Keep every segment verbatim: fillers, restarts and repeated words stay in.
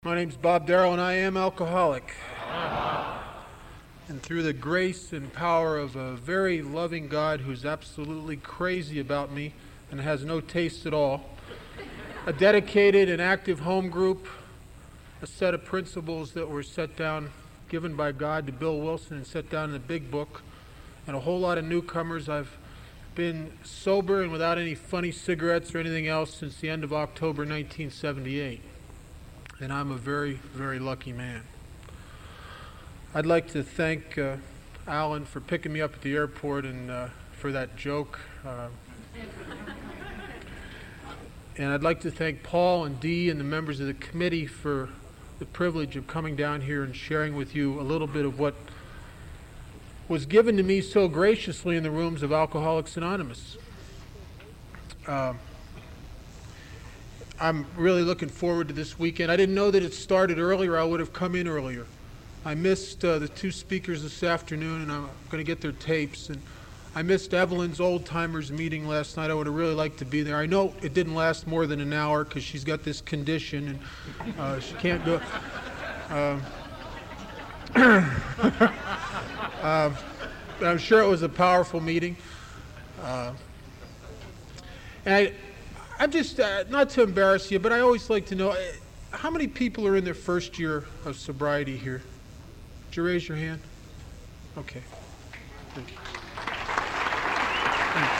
My name's Bob Darrow, and I am alcoholic. And through the grace and power of a very loving God who's absolutely crazy about me and has no taste at all, a dedicated and active home group, a set of principles that were set down, given by God to Bill Wilson and set down in the big book, and a whole lot of newcomers. I've been sober and without any funny cigarettes or anything else since the end of October nineteen seventy-eight. And I'm a very, very lucky man. I'd like to thank uh, Alan for picking me up at the airport and uh, for that joke. Uh, and I'd like to thank Paul and Dee and the members of the committee for the privilege of coming down here and sharing with you a little bit of what was given to me so graciously in the rooms of Alcoholics Anonymous. Uh, I'm really looking forward to this weekend. I didn't know that it started earlier. I would have come in earlier. I missed uh, the two speakers this afternoon, and I'm going to get their tapes. And I missed Evelyn's Old Timers meeting last night. I would have really liked to be there. I know it didn't last more than an hour because she's got this condition, and uh, she can't go. Uh, uh, but I'm sure it was a powerful meeting. Uh, and I... I'm just, uh, not to embarrass you, but I always like to know, uh, how many people are in their first year of sobriety here? Did you raise your hand? Okay. Thank you. Thank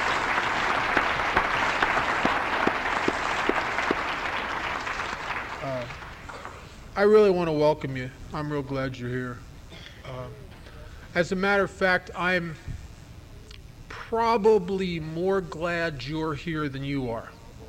you. Uh, I really want to welcome you. I'm real glad you're here. Uh, as a matter of fact, I'm probably more glad you're here than you are.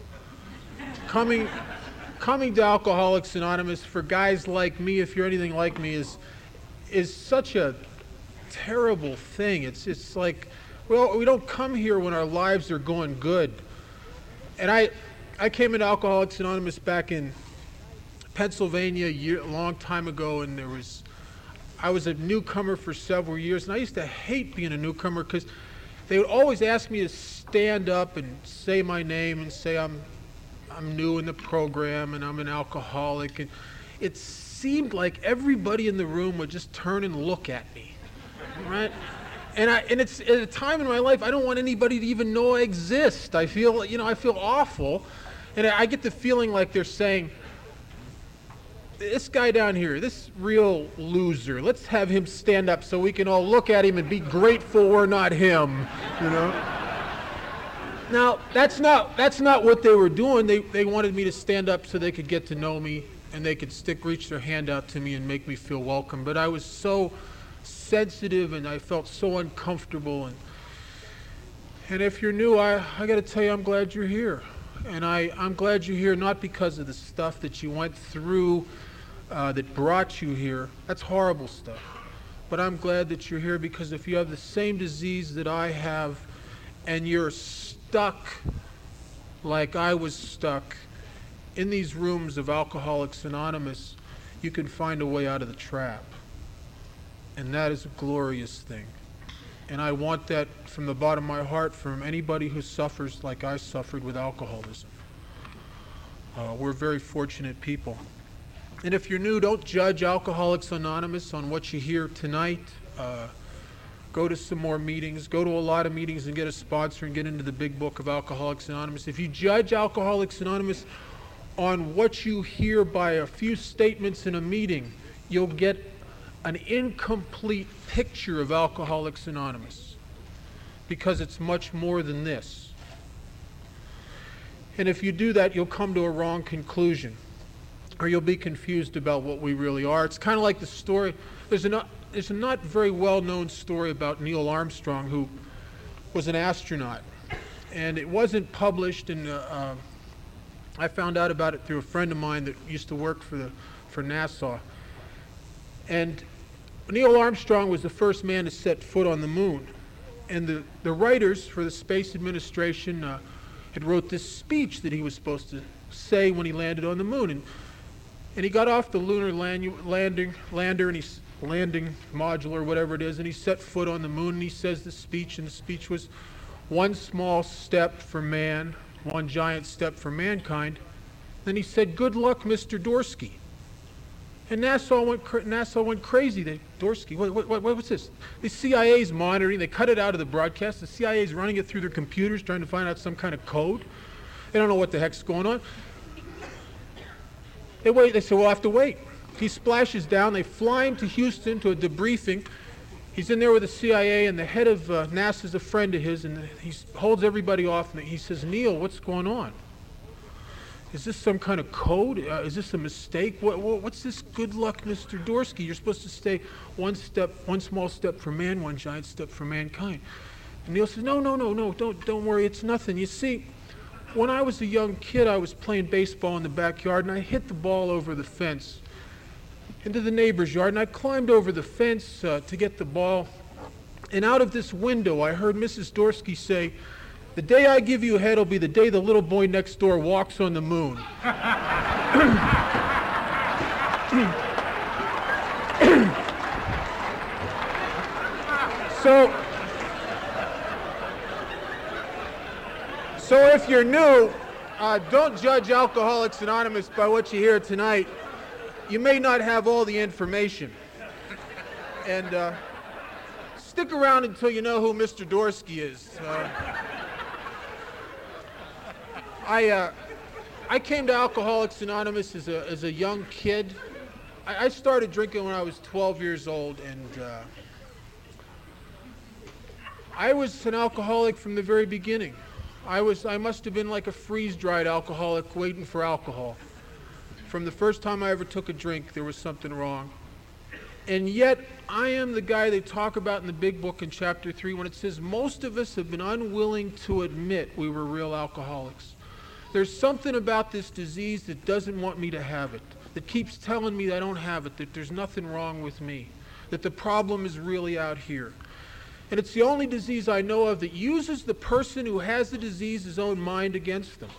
Coming, coming to Alcoholics Anonymous for guys like me, if you're anything like me, is is such a terrible thing. It's it's like, well, we don't come here when our lives are going good. And I, I came into Alcoholics Anonymous back in Pennsylvania a, year, a long time ago, and there was, I was a newcomer for several years, and I used to hate being a newcomer because they would always ask me to stand up and say my name and say I'm. I'm new in the program and I'm an alcoholic, and it seemed like everybody in the room would just turn and look at me, right? And I and it's at a time in my life I don't want anybody to even know I exist. I feel, you know, I feel awful, and I get the feeling like they're saying, this guy down here, this real loser, let's have him stand up so we can all look at him and be grateful we're not him, you know? Now, that's not that's not what they were doing. They they wanted me to stand up so they could get to know me and they could stick reach their hand out to me and make me feel welcome. But I was so sensitive and I felt so uncomfortable. And and if you're new, I, I got to tell you, I'm glad you're here. And I, I'm glad you're here not because of the stuff that you went through uh, that brought you here. That's horrible stuff. But I'm glad that you're here because if you have the same disease that I have and you're stuck like I was stuck in these rooms of Alcoholics Anonymous, you can find a way out of the trap. And that is a glorious thing. And I want that from the bottom of my heart from anybody who suffers like I suffered with alcoholism. Uh, we're very fortunate people. And if you're new, don't judge Alcoholics Anonymous on what you hear tonight. Uh, Go to some more meetings, go to a lot of meetings and get a sponsor and get into the big book of Alcoholics Anonymous. If you judge Alcoholics Anonymous on what you hear by a few statements in a meeting, you'll get an incomplete picture of Alcoholics Anonymous because it's much more than this. And if you do that, you'll come to a wrong conclusion or you'll be confused about what we really are. It's kind of like the story, there's an There's a not very well-known story about Neil Armstrong, who was an astronaut. And it wasn't published, and uh, uh, I found out about it through a friend of mine that used to work for the for NASA. And Neil Armstrong was the first man to set foot on the moon. And the, the writers for the Space Administration uh, had wrote this speech that he was supposed to say when he landed on the moon. And, and he got off the lunar landu- landing, lander, and he landing module or whatever it is, and he set foot on the moon and he says the speech, and the speech was one small step for man, one giant step for mankind. Then he said, good luck, Mister Dorsky. And Nassau went cra- Nassau went crazy. They, Dorsky, what, what, what, what's this? The C I A's monitoring. They cut it out of the broadcast. The C I A's running it through their computers, trying to find out some kind of code. They don't know what the heck's going on. They wait. They say, we'll have to wait. He splashes down. They fly him to Houston to a debriefing. He's in there with the C I A, and the head of uh, NASA's a friend of his, and he holds everybody off, and he says, Neil, what's going on? Is this some kind of code? Uh, is this a mistake? What, what, what's this good luck, Mister Dorsky? You're supposed to stay one step, one small step for man, one giant step for mankind. And Neil says, no, no, no, no, don't, don't worry, it's nothing. You see, when I was a young kid, I was playing baseball in the backyard, and I hit the ball over the fence into the neighbor's yard, and I climbed over the fence uh, to get the ball. And out of this window, I heard Missus Dorsky say, the day I give you a head will be the day the little boy next door walks on the moon. so, so if you're new, uh, don't judge Alcoholics Anonymous by what you hear tonight. You may not have all the information. And uh, stick around until you know who Mister Dorsky is. Uh, I uh, I came to Alcoholics Anonymous as a as a young kid. I, I started drinking when I was twelve years old, and uh, I was an alcoholic from the very beginning. I was I must have been like a freeze-dried alcoholic waiting for alcohol. From the first time I ever took a drink, there was something wrong. And yet, I am the guy they talk about in the big book in chapter three when it says most of us have been unwilling to admit we were real alcoholics. There's something about this disease that doesn't want me to have it, that keeps telling me that I don't have it, that there's nothing wrong with me, that the problem is really out here. And it's the only disease I know of that uses the person who has the disease's own mind against them.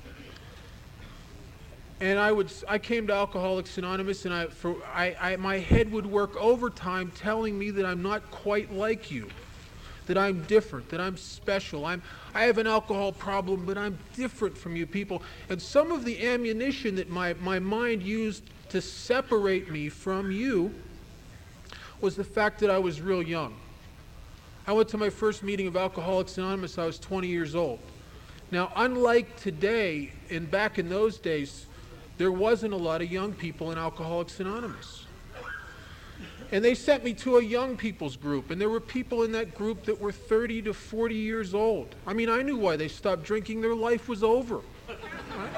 And I would, I came to Alcoholics Anonymous, and I, for, I, I, my head would work overtime telling me that I'm not quite like you, that I'm different, that I'm special. I'm, I have an alcohol problem, but I'm different from you people. And some of the ammunition that my, my mind used to separate me from you was the fact that I was real young. I went to my first meeting of Alcoholics Anonymous, I was twenty years old. Now, unlike today, and back in those days, there wasn't a lot of young people in Alcoholics Anonymous. And they sent me to a young people's group, and there were people in that group that were thirty to forty years old. I mean, I knew why they stopped drinking. Their life was over. Right?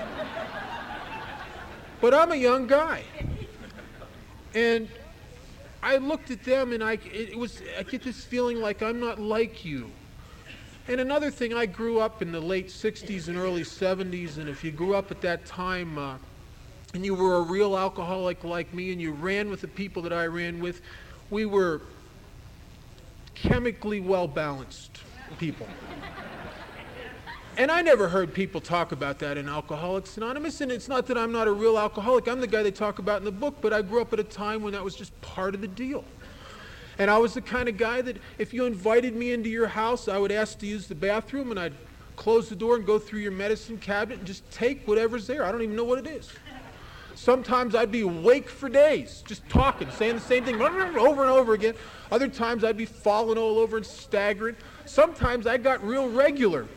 But I'm a young guy. And I looked at them, and I, it was, I get this feeling like I'm not like you. And another thing, I grew up in the late sixties and early seventies, and if you grew up at that time, uh, and you were a real alcoholic like me, and you ran with the people that I ran with, we were chemically well-balanced people. And I never heard people talk about that in Alcoholics Anonymous, and it's not that I'm not a real alcoholic. I'm the guy they talk about in the book, but I grew up at a time when that was just part of the deal. And I was the kind of guy that if you invited me into your house, I would ask to use the bathroom, and I'd close the door and go through your medicine cabinet and just take whatever's there. I don't even know what it is. Sometimes I'd be awake for days, just talking, saying the same thing over and over again. Other times I'd be falling all over and staggering. Sometimes I got real regular.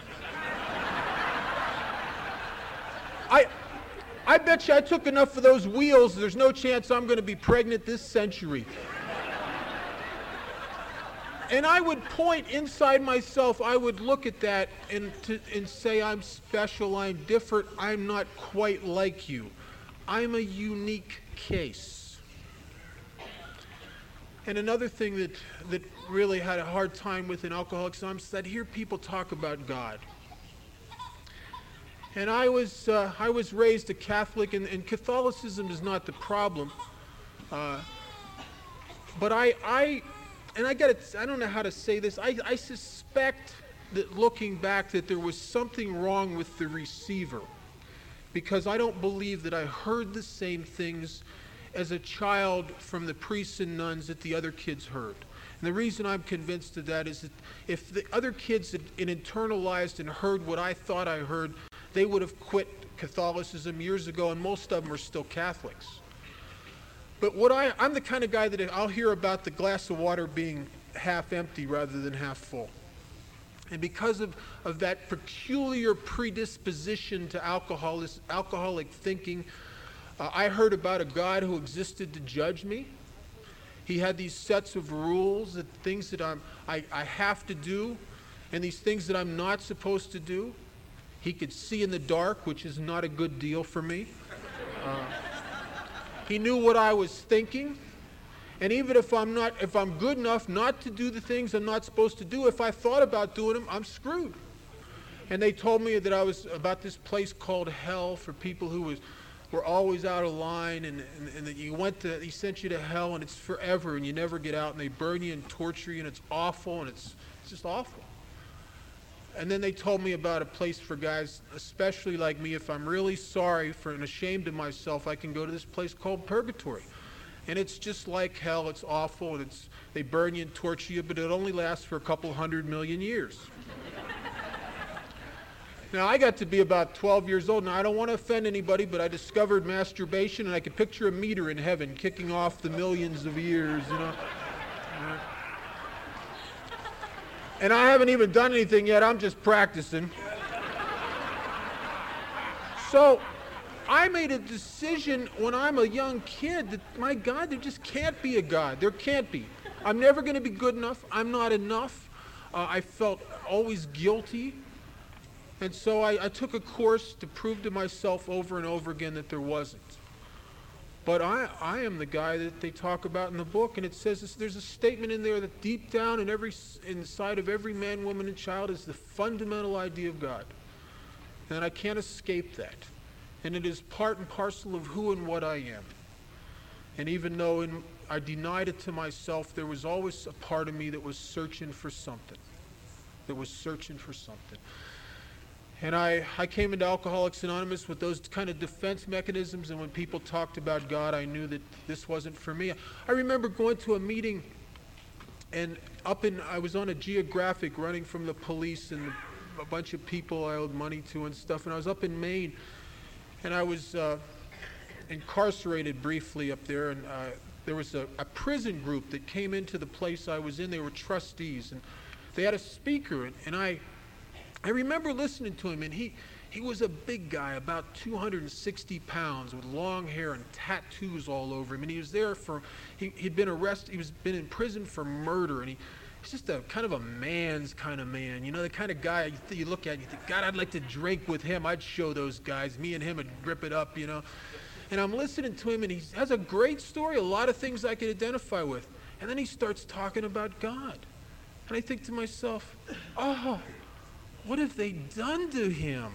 I, I bet you I took enough of those wheels, there's no chance I'm going to be pregnant this century. And I would point inside myself, I would look at that and, to, and say, I'm special, I'm different, I'm not quite like you. I'm a unique case. And another thing that, that really had a hard time with in Alcoholics Anonymous is I'd hear people talk about God. And I was, uh, I was raised a Catholic, and, and Catholicism is not the problem. Uh, but I, I And I got to, I don't know how to say this. I, I suspect that looking back that there was something wrong with the receiver, because I don't believe that I heard the same things as a child from the priests and nuns that the other kids heard. And the reason I'm convinced of that is that if the other kids had, had internalized and heard what I thought I heard, they would have quit Catholicism years ago, and most of them are still Catholics. But what I, I'm the kind of guy that I'll hear about the glass of water being half empty rather than half full. And because of, of that peculiar predisposition to alcoholic, alcoholic thinking, uh, I heard about a God who existed to judge me. He had these sets of rules, that things that I'm, I, I have to do, and these things that I'm not supposed to do. He could see in the dark, which is not a good deal for me. Uh, he knew what I was thinking. And even if I'm not, if I'm good enough not to do the things I'm not supposed to do, if I thought about doing them, I'm screwed. And they told me that I was about this place called hell for people who was, were always out of line, and, and, and that you went to, he sent you to hell, and it's forever, and you never get out, and they burn you and torture you, and it's awful, and it's, it's just awful. And then they told me about a place for guys, especially like me, if I'm really sorry for and ashamed of myself, I can go to this place called purgatory. And it's just like hell. It's awful, and it's they burn you and torture you, but it only lasts for a couple hundred million years. Now, I got to be about twelve years old. Now, I don't want to offend anybody, but I discovered masturbation, and I could picture a meter in heaven kicking off the millions of years, you know. And I haven't even done anything yet. I'm just practicing. So I made a decision when I'm a young kid that, my God, there just can't be a God. There can't be. I'm never going to be good enough. I'm not enough. Uh, I felt always guilty. And so I, I took a course to prove to myself over and over again that there wasn't. But I, I am the guy that they talk about in the book, and it says this, there's a statement in there that deep down in every inside of every man, woman, and child is the fundamental idea of God. And I can't escape that. And it is part and parcel of who and what I am. And even though in, I denied it to myself, there was always a part of me that was searching for something. That was searching for something. And I, I came into Alcoholics Anonymous with those kind of defense mechanisms, and when people talked about God, I knew that this wasn't for me. I remember going to a meeting, and up in, I was on a geographic running from the police and the, a bunch of people I owed money to and stuff, and I was up in Maine, and I was uh, incarcerated briefly up there, and uh, there was a, a prison group that came into the place I was in. They were trustees, and they had a speaker, and, and I... I remember listening to him, and he, he was a big guy, about two hundred sixty pounds, with long hair and tattoos all over him. And he was there for, he, he'd been arrested, he was been in prison for murder, and he, he's just a kind of a man's kind of man. You know, the kind of guy you, th- you look at and you think, God, I'd like to drink with him. I'd show those guys. Me and him would grip it up, you know. And I'm listening to him, and he has a great story, a lot of things I could identify with. And then he starts talking about God. And I think to myself, oh, what have they done to him?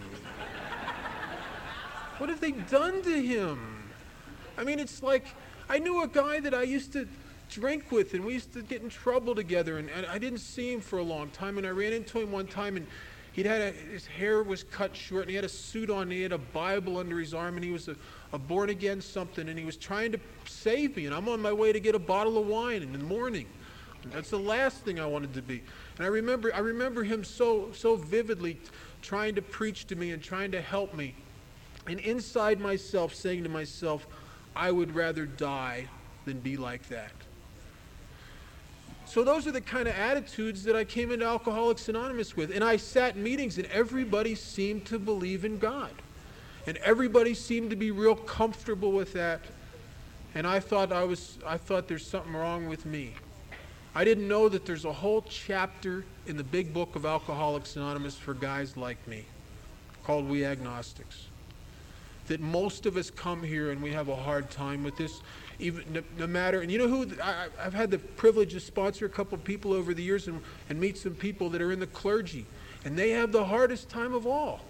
What have they done to him? I mean, it's like, I knew a guy that I used to drink with, and we used to get in trouble together, and, and I didn't see him for a long time, and I ran into him one time, and he'd had a, his hair was cut short, and he had a suit on, and he had a Bible under his arm, and he was a, a born-again something, and he was trying to save me, and I'm on my way to get a bottle of wine in the morning. That's the last thing I wanted to be. And I remember I remember him so so vividly t- trying to preach to me and trying to help me. And inside myself saying to myself, I would rather die than be like that. So those are the kind of attitudes that I came into Alcoholics Anonymous with. And I sat in meetings, and everybody seemed to believe in God. And everybody seemed to be real comfortable with that. And I thought I was I thought there's something wrong with me. I didn't know that there's a whole chapter in the big book of Alcoholics Anonymous for guys like me, called We Agnostics. That most of us come here and we have a hard time with this, even no, no matter, and you know who, I, I've had the privilege to sponsor a couple of people over the years and, and meet some people that are in the clergy, and they have the hardest time of all.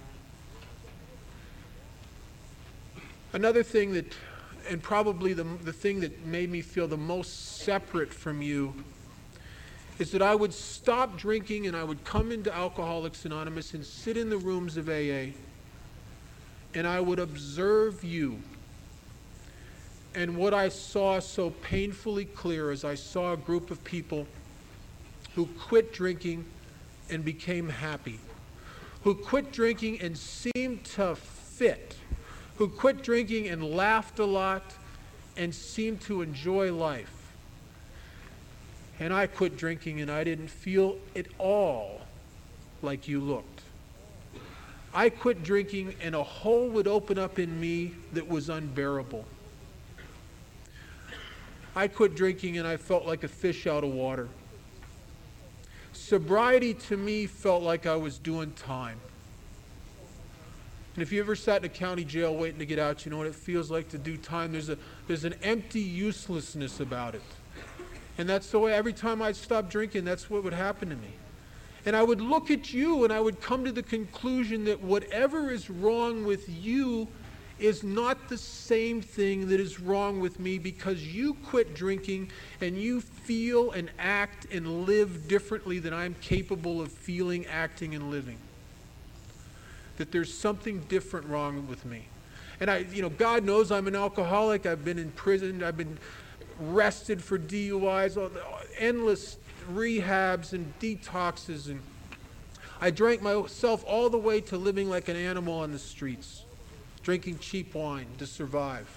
Another thing that, and probably the, the thing that made me feel the most separate from you, is that I would stop drinking and I would come into Alcoholics Anonymous and sit in the rooms of A A, and I would observe you. And what I saw so painfully clear is I saw a group of people who quit drinking and became happy, who quit drinking and seemed to fit, who quit drinking and laughed a lot and seemed to enjoy life. And I quit drinking and I didn't feel at all like you looked. I quit drinking and a hole would open up in me that was unbearable. I quit drinking and I felt like a fish out of water. Sobriety to me felt like I was doing time. And if you ever sat in a county jail waiting to get out, you know what it feels like to do time. There's a there's an empty uselessness about it. And that's the way every time I'd stop drinking, that's what would happen to me. And I would look at you and I would come to the conclusion that whatever is wrong with you is not the same thing that is wrong with me, because you quit drinking and you feel and act and live differently than I'm capable of feeling, acting, and living. That there's something different wrong with me. And I, you know, God knows I'm an alcoholic. I've been in prison. I've been arrested for D U Is, endless rehabs and detoxes. And I drank myself all the way to living like an animal on the streets, drinking cheap wine to survive.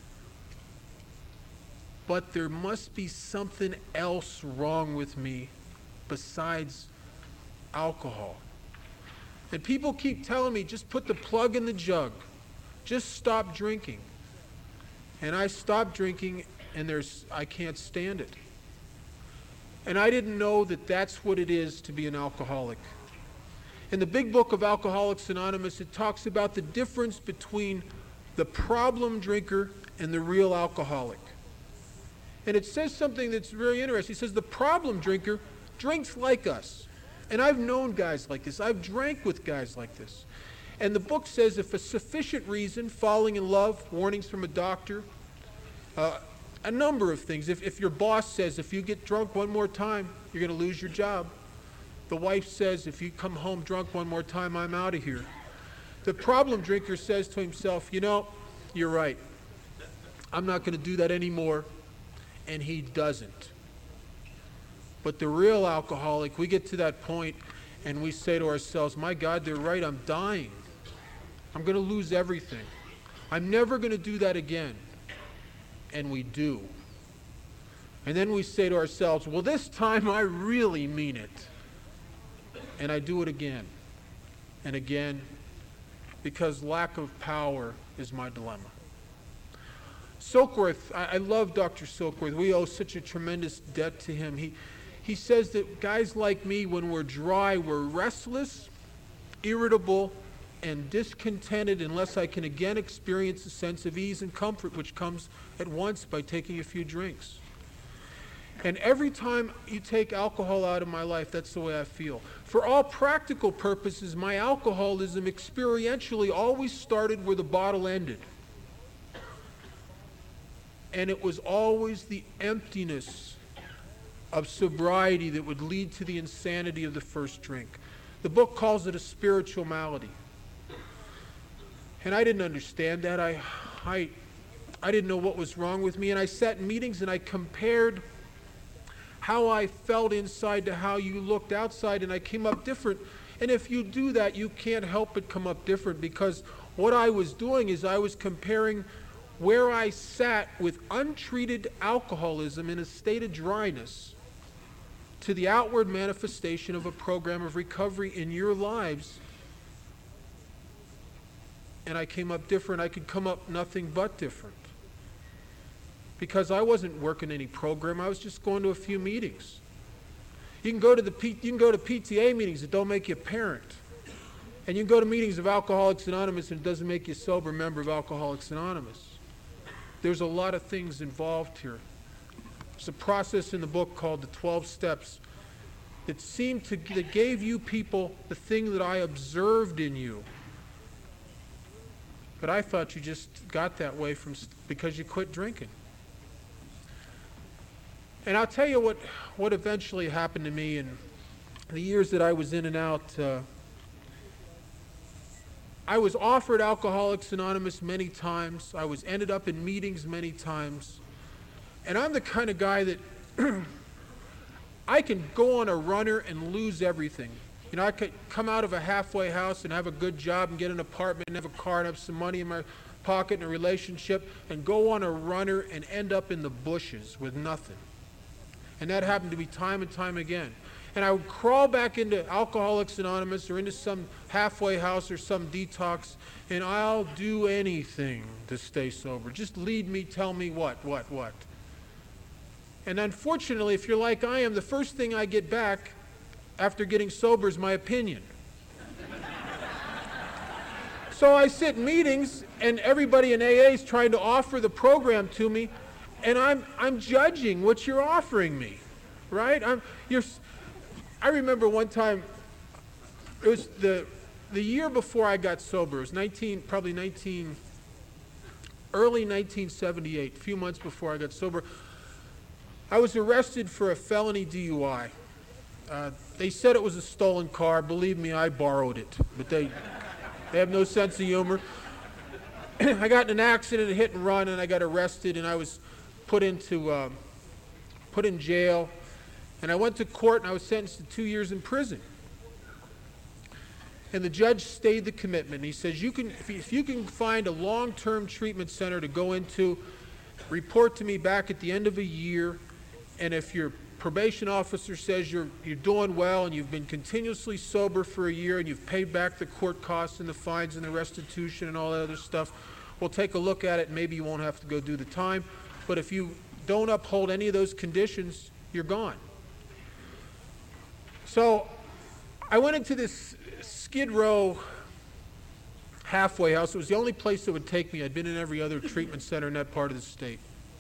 But there must be something else wrong with me besides alcohol. And people keep telling me, just put the plug in the jug. Just stop drinking. And I stopped drinking, and there's I can't stand it. And I didn't know that that's what it is to be an alcoholic. In the big book of Alcoholics Anonymous, it talks about the difference between the problem drinker and the real alcoholic. And it says something that's very interesting. It says the problem drinker drinks like us. And I've known guys like this. I've drank with guys like this. And the book says if a sufficient reason, falling in love, warnings from a doctor, uh, a number of things. If, if your boss says if you get drunk one more time, you're going to lose your job. The wife says if you come home drunk one more time, I'm out of here. The problem drinker says to himself, you know, you're right. I'm not going to do that anymore. And he doesn't. But the real alcoholic, we get to that point and we say to ourselves, my God, they're right, I'm dying. I'm going to lose everything. I'm never going to do that again. And we do. And then we say to ourselves, well, this time I really mean it. And I do it again and again, because lack of power is my dilemma. Silkworth, I, I love Doctor Silkworth. We owe such a tremendous debt to him. He, he says that guys like me, when we're dry, we're restless, irritable, and discontented unless I can again experience a sense of ease and comfort, which comes at once by taking a few drinks. And every time you take alcohol out of my life, that's the way I feel. For all practical purposes, my alcoholism experientially always started where the bottle ended. And it was always the emptiness of sobriety that would lead to the insanity of the first drink. The book calls it a spiritual malady. And I didn't understand that. I, I, I didn't know what was wrong with me. And I sat in meetings and I compared how I felt inside to how you looked outside, and I came up different. And if you do that, you can't help but come up different, because what I was doing is I was comparing where I sat with untreated alcoholism in a state of dryness to the outward manifestation of a program of recovery in your lives. And I came up different. I could come up nothing but different. Because I wasn't working any program. I was just going to a few meetings. You can go to the P- you can go to P T A meetings that don't make you a parent. And you can go to meetings of Alcoholics Anonymous and it doesn't make you a sober member of Alcoholics Anonymous. There's a lot of things involved here. There's a process in the book called the twelve steps that seemed to, that gave you people the thing that I observed in you. But I thought you just got that way from because you quit drinking. And I'll tell you what, what eventually happened to me in the years that I was in and out. Uh, I was offered Alcoholics Anonymous many times. I was ended up in meetings many times. And I'm the kind of guy that I can go on a runner and lose everything. You know, I could come out of a halfway house and have a good job and get an apartment and have a car and have some money in my pocket in a relationship and go on a runner and end up in the bushes with nothing. And that happened to me time and time again. And I would crawl back into Alcoholics Anonymous or into some halfway house or some detox, and I'll do anything to stay sober. Just lead me, tell me what, what, what. And unfortunately, if you're like I am, the first thing I get back after getting sober is my opinion. So I sit in meetings, and everybody in A A is trying to offer the program to me, and I'm I'm judging what you're offering me, right? I'm you're. I remember one time, it was the the year before I got sober. It was nineteen, probably nineteen, early nineteen seventy-eight, a few months before I got sober. I was arrested for a felony D U I. Uh, they said it was a stolen car. Believe me, I borrowed it, but they they have no sense of humor. I got in an accident, a hit and run, and I got arrested, and I was put into uh, put in jail. And I went to court, and I was sentenced to two years in prison. And the judge stayed the commitment. He says, you can, if you, if you can find a long-term treatment center to go into, report to me back at the end of a year. And if your probation officer says you're, you're doing well and you've been continuously sober for a year and you've paid back the court costs and the fines and the restitution and all that other stuff, we'll take a look at it, and maybe you won't have to go do the time. But if you don't uphold any of those conditions, you're gone. So I went into this Skid Row halfway house. It was the only place that would take me. I'd been in every other treatment center in that part of the state.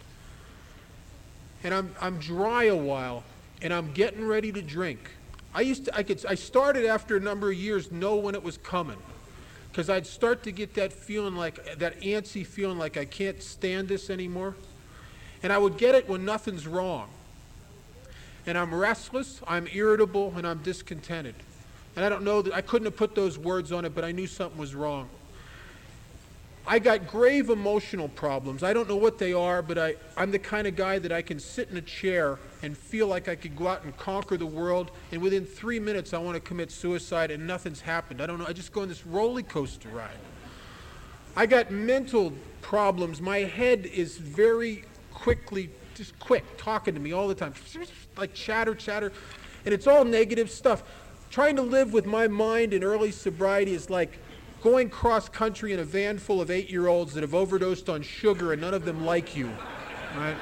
And I'm I'm dry a while, and I'm getting ready to drink. I used to I could I started after a number of years know when it was coming, because I'd start to get that feeling like that antsy feeling like I can't stand this anymore, and I would get it when nothing's wrong. And I'm restless, I'm irritable, and I'm discontented. And I don't know, that I couldn't have put those words on it, but I knew something was wrong. I got grave emotional problems. I don't know what they are, but I, I'm the kind of guy that I can sit in a chair and feel like I could go out and conquer the world, and within three minutes I want to commit suicide, and nothing's happened. I don't know, I just go on this roller coaster ride. I got mental problems. My head is very quickly just quick, talking to me all the time, like chatter, chatter, and it's all negative stuff. Trying to live with my mind in early sobriety is like going cross-country in a van full of eight-year-olds that have overdosed on sugar and none of them like you, right?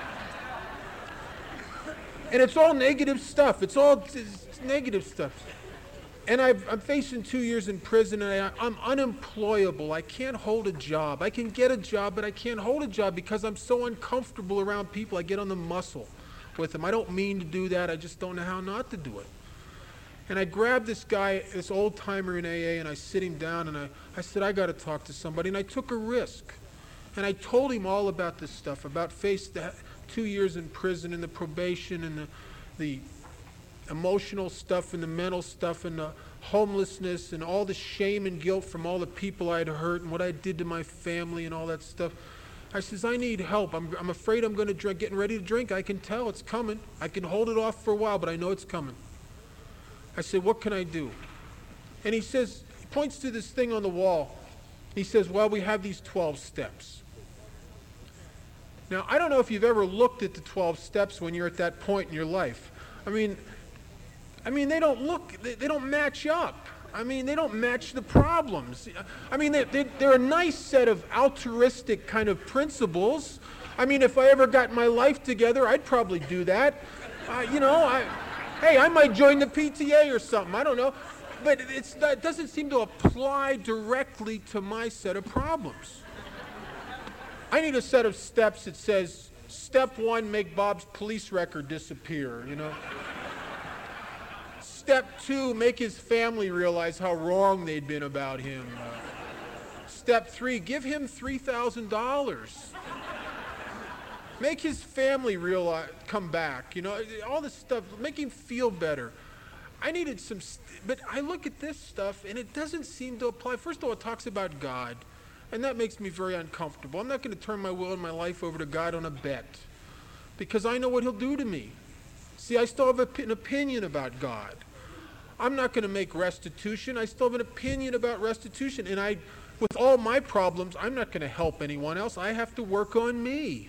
And it's all negative stuff. It's all it's negative stuff. And I've, I'm facing two years in prison, and I, I'm unemployable. I can't hold a job. I can get a job, but I can't hold a job because I'm so uncomfortable around people. I get on the muscle with them. I don't mean to do that. I just don't know how not to do it. And I grabbed this guy, this old-timer in A A, and I sit him down, and I, I said, I got to talk to somebody. And I took a risk. And I told him all about this stuff, about face the two years in prison and the probation and the the emotional stuff and the mental stuff and the homelessness and all the shame and guilt from all the people I'd hurt and what I did to my family and all that stuff. I says, I need help. I'm, I'm afraid I'm going to drink, getting ready to drink. I can tell it's coming. I can hold it off for a while, but I know it's coming. I said, what can I do? And he says, he points to this thing on the wall. He says, well, we have these twelve steps. Now, I don't know if you've ever looked at the twelve steps when you're at that point in your life. I mean, I mean, they don't look, they, they don't match up. I mean, they don't match the problems. I mean, they, they, they're a nice set of altruistic kind of principles. I mean, if I ever got my life together, I'd probably do that. Uh, you know, I, hey, I might join the P T A or something. I don't know. But it's, it doesn't seem to apply directly to my set of problems. I need a set of steps that says, step one, make Bob's police record disappear, you know. Step two, make his family realize how wrong they'd been about him. Uh, step three, give him three thousand dollars. Make his family realize, come back, you know, all this stuff, make him feel better. I needed some, st- but I look at this stuff and it doesn't seem to apply. First of all, it talks about God, and that makes me very uncomfortable. I'm not going to turn my will and my life over to God on a bet, because I know what he'll do to me. See, I still have a, an opinion about God. I'm not going to make restitution. I still have an opinion about restitution, and I, with all my problems, I'm not going to help anyone else. I have to work on me.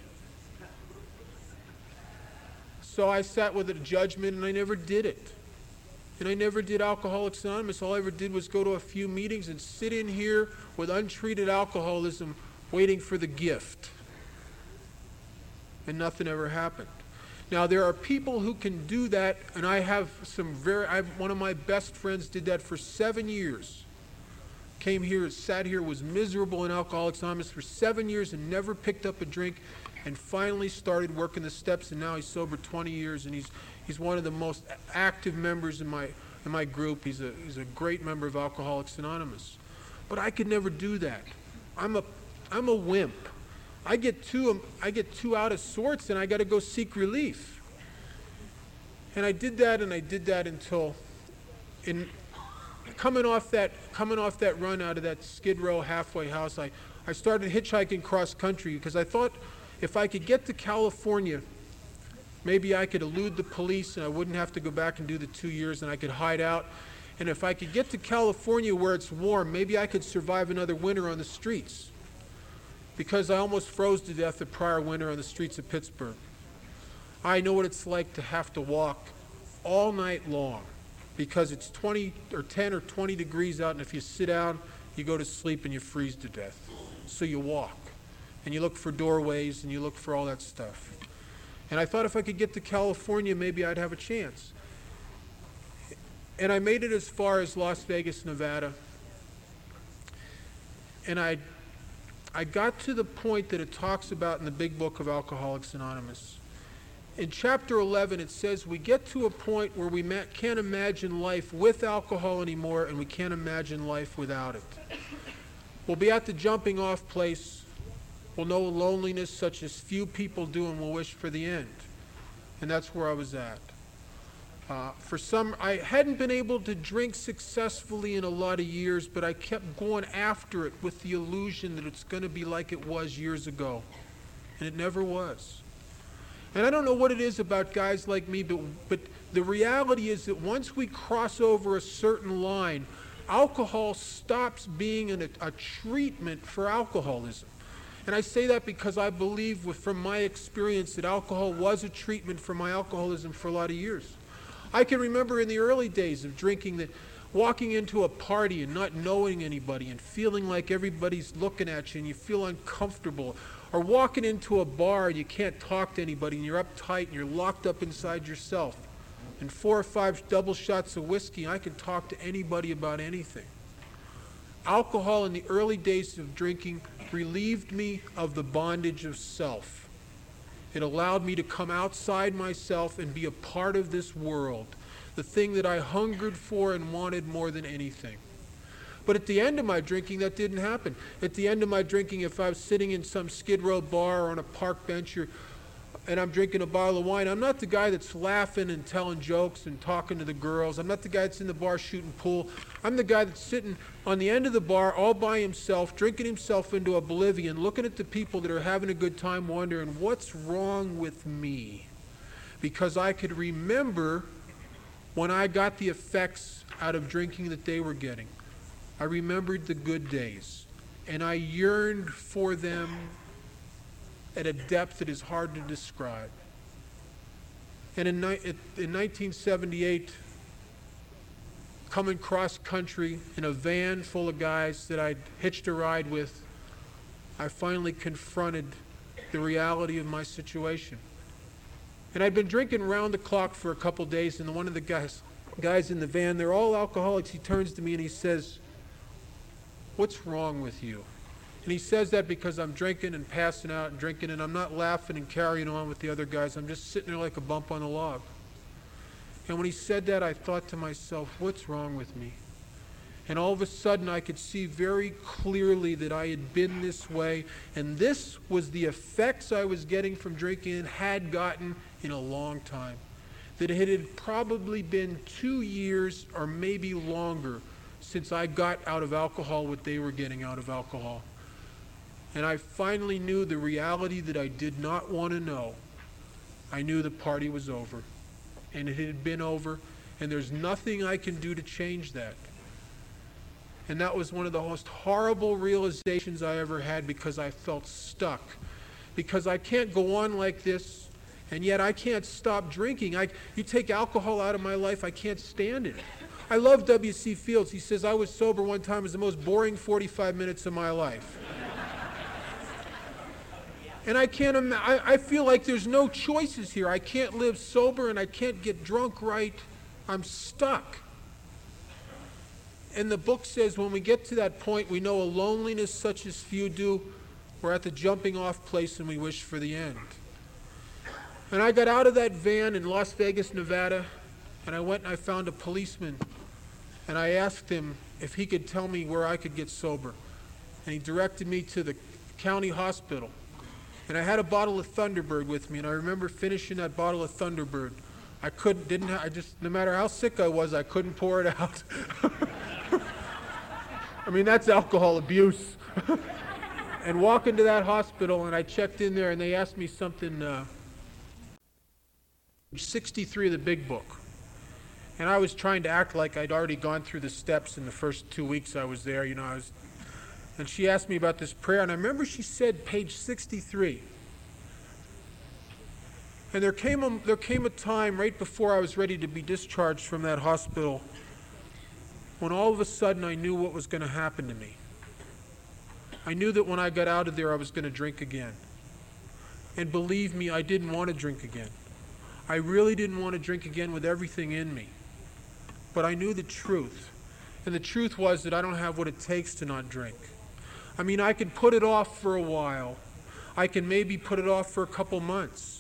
So I sat with a judgment and I never did it. And I never did Alcoholics Anonymous. All I ever did was go to a few meetings and sit in here with untreated alcoholism waiting for the gift. And nothing ever happened. Now there are people who can do that, and I have some very, I have, one of my best friends did that for seven years. Came here, sat here, was miserable in Alcoholics Anonymous for seven years and never picked up a drink, and finally started working the steps, and now he's sober twenty years, and he's he's one of the most active members in my in my group. He's a he's a great member of Alcoholics Anonymous. But I could never do that. I'm a I'm a wimp. I get too I get too out of sorts, and I got to go seek relief. And I did that, and I did that until in coming off that coming off that run out of that Skid Row halfway house, I, I started hitchhiking cross country because I thought if I could get to California, maybe I could elude the police and I wouldn't have to go back and do the two years and I could hide out. And if I could get to California where it's warm, maybe I could survive another winter on the streets. Because I almost froze to death the prior winter on the streets of Pittsburgh. I know what it's like to have to walk all night long because it's twenty or ten or twenty degrees out, and if you sit down, you go to sleep and you freeze to death. So you walk, and you look for doorways, and you look for all that stuff. And I thought if I could get to California, maybe I'd have a chance. And I made it as far as Las Vegas, Nevada. And I I got to the point that it talks about in the big book of Alcoholics Anonymous. In chapter eleven, it says we get to a point where we ma- can't imagine life with alcohol anymore, and we can't imagine life without it. We'll be at the jumping off place. We'll know loneliness such as few people do, and we'll wish for the end. And that's where I was at. Uh, for some, I hadn't been able to drink successfully in a lot of years, but I kept going after it with the illusion that it's going to be like it was years ago. And it never was. And I don't know what it is about guys like me, but, but the reality is that once we cross over a certain line, alcohol stops being an, a, a treatment for alcoholism. And I say that because I believe with, from my experience that alcohol was a treatment for my alcoholism for a lot of years. I can remember in the early days of drinking that walking into a party and not knowing anybody and feeling like everybody's looking at you and you feel uncomfortable, or walking into a bar and you can't talk to anybody and you're uptight and you're locked up inside yourself. And four or five double shots of whiskey, I can talk to anybody about anything. Alcohol in the early days of drinking relieved me of the bondage of self. It allowed me to come outside myself and be a part of this world, the thing that I hungered for and wanted more than anything. But at the end of my drinking, that didn't happen. At the end of my drinking, if I was sitting in some Skid Row bar or on a park bench or, and I'm drinking a bottle of wine, I'm not the guy that's laughing and telling jokes and talking to the girls. I'm not the guy that's in the bar shooting pool. I'm the guy that's sitting on the end of the bar all by himself, drinking himself into oblivion, looking at the people that are having a good time, wondering, what's wrong with me? Because I could remember when I got the effects out of drinking that they were getting. I remembered the good days, and I yearned for them at a depth that is hard to describe. And in, ni- in nineteen seventy-eight, coming cross country in a van full of guys that I'd hitched a ride with, I finally confronted the reality of my situation. And I'd been drinking round the clock for a couple days, and one of the guys, guys in the van, they're all alcoholics, he turns to me and he says, "What's wrong with you?" And he says that because I'm drinking and passing out and drinking, and I'm not laughing and carrying on with the other guys. I'm just sitting there like a bump on a log. And when he said that, I thought to myself, what's wrong with me? And all of a sudden, I could see very clearly that I had been this way, and this was the effects I was getting from drinking and had gotten in a long time. That it had probably been two years or maybe longer since I got out of alcohol what they were getting out of alcohol. And I finally knew the reality that I did not want to know. I knew the party was over. And it had been over. And there's nothing I can do to change that. And that was one of the most horrible realizations I ever had, because I felt stuck. Because I can't go on like this, and yet I can't stop drinking. I, you take alcohol out of my life, I can't stand it. I love W C Fields. He says, I was sober one time. It was the most boring forty-five minutes of my life. And I can't, im- I, I feel like there's no choices here. I can't live sober and I can't get drunk right. I'm stuck. And the book says when we get to that point, we know a loneliness such as few do. We're at the jumping off place and we wish for the end. And I got out of that van in Las Vegas, Nevada, and I went and I found a policeman. And I asked him if he could tell me where I could get sober. And he directed me to the county hospital. And I had a bottle of Thunderbird with me, and I remember finishing that bottle of Thunderbird. I couldn't, didn't, I just, no matter how sick I was, I couldn't pour it out. I mean, that's alcohol abuse. And walk into that hospital, and I checked in there, and they asked me something, uh, sixty-three of the big book. And I was trying to act like I'd already gone through the steps in the first two weeks I was there, you know, I was, and she asked me about this prayer, and I remember she said, page sixty-three. And there came a, there came a time right before I was ready to be discharged from that hospital when all of a sudden I knew what was going to happen to me. I knew that when I got out of there I was going to drink again. And believe me, I didn't want to drink again. I really didn't want to drink again with everything in me. But I knew the truth. And the truth was that I don't have what it takes to not drink. I mean, I can put it off for a while. I can maybe put it off for a couple months.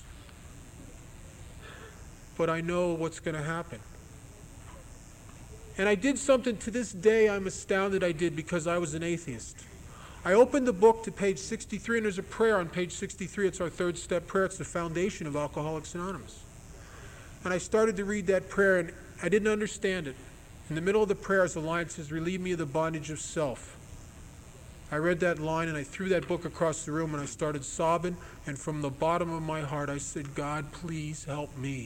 But I know what's going to happen. And I did something to this day I'm astounded I did, because I was an atheist. I opened the book to page sixty-three, and there's a prayer on page sixty-three. It's our third step prayer. It's the foundation of Alcoholics Anonymous. And I started to read that prayer, and I didn't understand it. In the middle of the prayer is a line that says, relieve me of the bondage of self. I read that line, and I threw that book across the room, and I started sobbing, and from the bottom of my heart I said, God, please help me.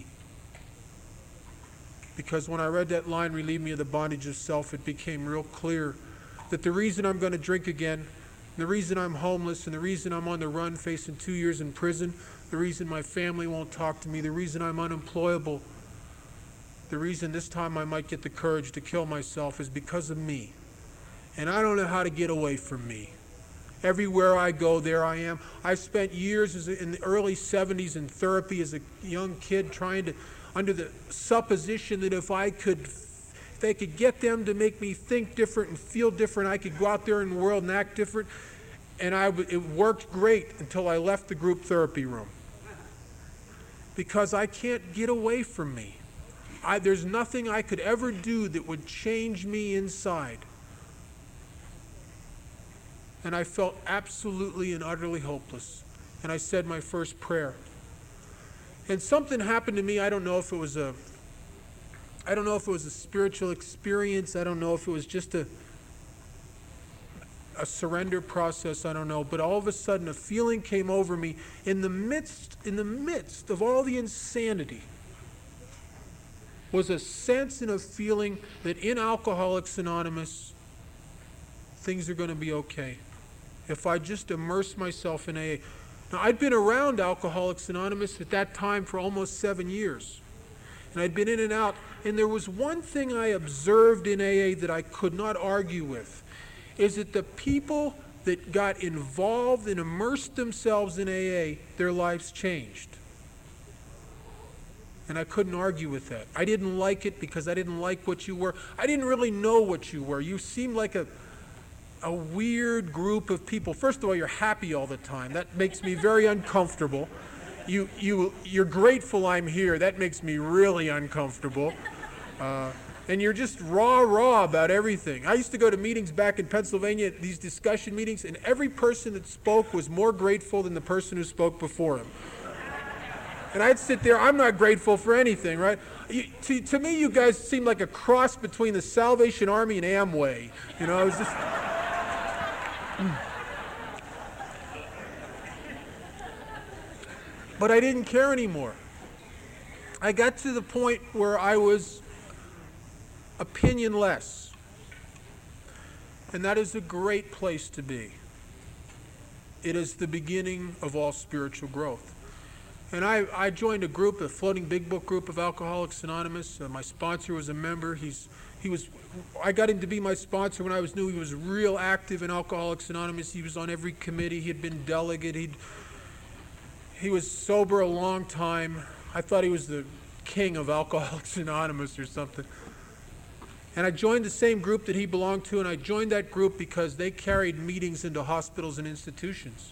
Because when I read that line, relieve me of the bondage of self, it became real clear that the reason I'm going to drink again, the reason I'm homeless, and the reason I'm on the run facing two years in prison, the reason my family won't talk to me, the reason I'm unemployable, the reason this time I might get the courage to kill myself is because of me. And I don't know how to get away from me. Everywhere I go, there I am. I spent years as a, in the early seventies in therapy as a young kid, trying to, under the supposition that if I could, if they could get them to make me think different and feel different, I could go out there in the world and act different. And I, it worked great until I left the group therapy room. Because I can't get away from me. I, there's nothing I could ever do that would change me inside. And I felt absolutely and utterly hopeless. And I said my first prayer. And something happened to me. I don't know if it was a, I don't know if it was a spiritual experience. I don't know if it was just a, a surrender process. I don't know. But all of a sudden, a feeling came over me in the midst, in the midst of all the insanity. Was a sense and a feeling that in Alcoholics Anonymous, things are going to be okay. If I just immerse myself in A A. Now, I'd been around Alcoholics Anonymous at that time for almost seven years. And I'd been in and out. And there was one thing I observed in A A that I could not argue with, is that the people that got involved and immersed themselves in A A, their lives changed. And I couldn't argue with that. I didn't like it because I didn't like what you were. I didn't really know what you were. You seemed like a a weird group of people. First of all, you're happy all the time. That makes me very uncomfortable. You, you, you're grateful I'm here. That makes me really uncomfortable. Uh, and you're just raw, raw about everything. I used to go to meetings back in Pennsylvania, these discussion meetings, and every person that spoke was more grateful than the person who spoke before him. And I'd sit there, I'm not grateful for anything, right? You, to, to me, you guys seem like a cross between the Salvation Army and Amway. You know, it was just... But I didn't care anymore. I got to the point where I was opinionless. And that is a great place to be. It is the beginning of all spiritual growth. And I, I joined a group, a floating big book group of Alcoholics Anonymous. Uh, my sponsor was a member. He's, he was, I got him to be my sponsor when I was new. He was real active in Alcoholics Anonymous. He was on every committee. He had been delegate. He'd, he was sober a long time. I thought he was the king of Alcoholics Anonymous or something. And I joined the same group that he belonged to, and I joined that group because they carried meetings into hospitals and institutions.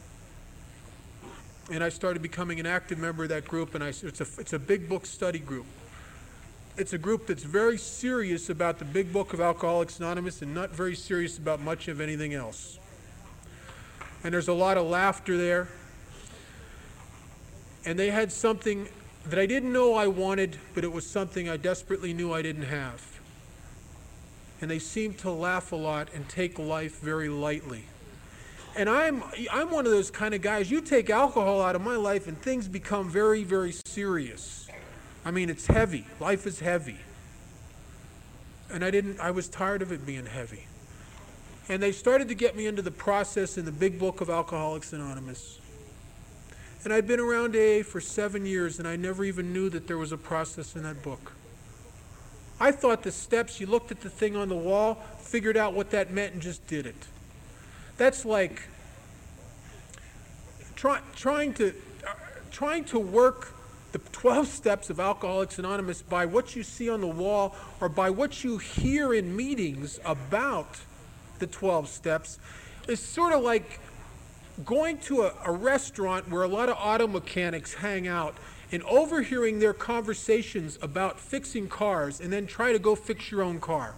And I started becoming an active member of that group, and I, it's, a, it's a big book study group. It's a group that's very serious about the big book of Alcoholics Anonymous and not very serious about much of anything else. And there's a lot of laughter there. And they had something that I didn't know I wanted, but it was something I desperately knew I didn't have. And they seemed to laugh a lot and take life very lightly. And I'm I'm one of those kind of guys, you take alcohol out of my life and things become very, very serious. I mean, it's heavy. Life is heavy. And I didn't, I was tired of it being heavy. And they started to get me into the process in the big book of Alcoholics Anonymous. And I'd been around A A for seven years, and I never even knew that there was a process in that book. I thought the steps, you looked at the thing on the wall, figured out what that meant, and just did it. That's like try, trying to uh, trying to work the twelve steps of Alcoholics Anonymous by what you see on the wall or by what you hear in meetings about the twelve steps is sort of like going to a, a restaurant where a lot of auto mechanics hang out and overhearing their conversations about fixing cars and then try to go fix your own car.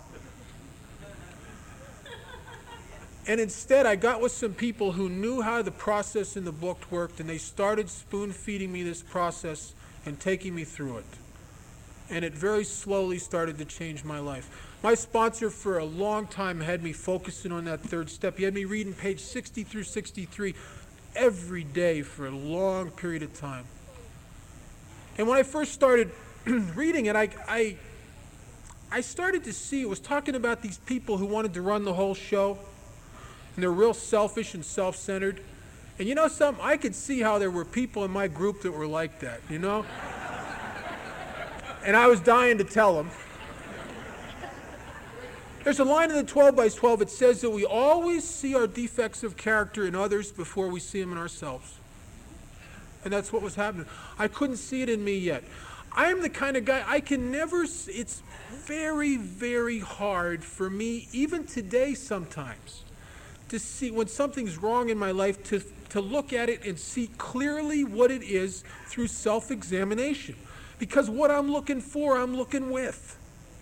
And instead, I got with some people who knew how the process in the book worked, and they started spoon-feeding me this process and taking me through it. And it very slowly started to change my life. My sponsor for a long time had me focusing on that third step. He had me reading page sixty through sixty-three every day for a long period of time. And when I first started reading it, I, I, I started to see it was talking about these people who wanted to run the whole show. And they're real selfish and self-centered. And you know something? I could see how there were people in my group that were like that, you know? And I was dying to tell them. There's a line in the twelve by twelve. It says that we always see our defects of character in others before we see them in ourselves. And that's what was happening. I couldn't see it in me yet. I am the kind of guy, I can never, it's very, very hard for me, even today sometimes, to see when something's wrong in my life, to, to look at it and see clearly what it is through self-examination. Because what I'm looking for, I'm looking with.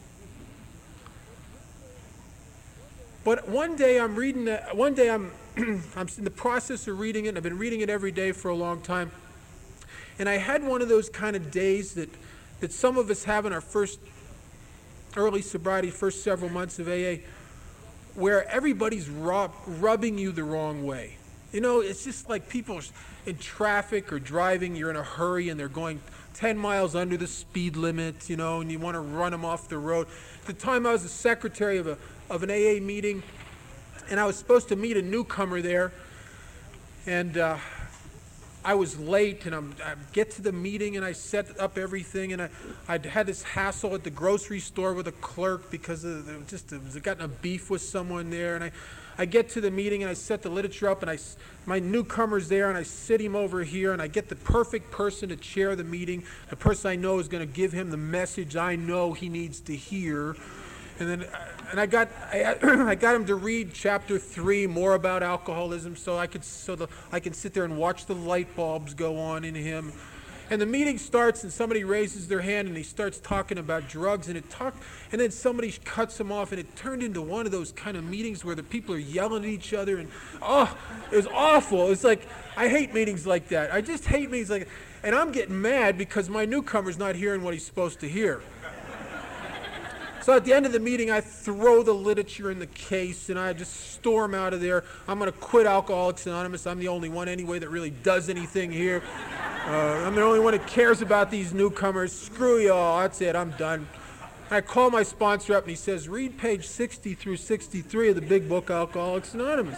But one day I'm reading, it, one day I'm, I'm in the process of reading it, and I've been reading it every day for a long time. And I had one of those kind of days that, that some of us have in our first early sobriety, first several months of A A, where everybody's rub, rubbing you the wrong way. You know, it's just like people in traffic or driving, you're in a hurry and they're going ten miles under the speed limit, you know, and you want to run them off the road. At the time I was the secretary of, a, of an A A meeting, and I was supposed to meet a newcomer there, and uh, I was late, and I'm, I get to the meeting, and I set up everything, and I I'd had this hassle at the grocery store with a clerk because of the, just I was gotten a beef with someone there, and I, I get to the meeting, and I set the literature up, and I my newcomer's there, and I sit him over here, and I get the perfect person to chair the meeting, the person I know is going to give him the message I know he needs to hear. And then, and I got, I, I got him to read chapter three, more about alcoholism, so I could, so the, I can sit there and watch the light bulbs go on in him. And the meeting starts, and somebody raises their hand, and he starts talking about drugs, and it talk, and then somebody cuts him off, and it turned into one of those kind of meetings where the people are yelling at each other, and oh, it was awful. It's like, I hate meetings like that. I just hate meetings like that. And I'm getting mad because my newcomer's not hearing what he's supposed to hear. So at the end of the meeting, I throw the literature in the case, and I just storm out of there. I'm going to quit Alcoholics Anonymous. I'm the only one anyway that really does anything here. Uh, I'm the only one that cares about these newcomers. Screw y'all. That's it. I'm done. I call my sponsor up and he says, read page sixty through sixty-three of the big book, Alcoholics Anonymous.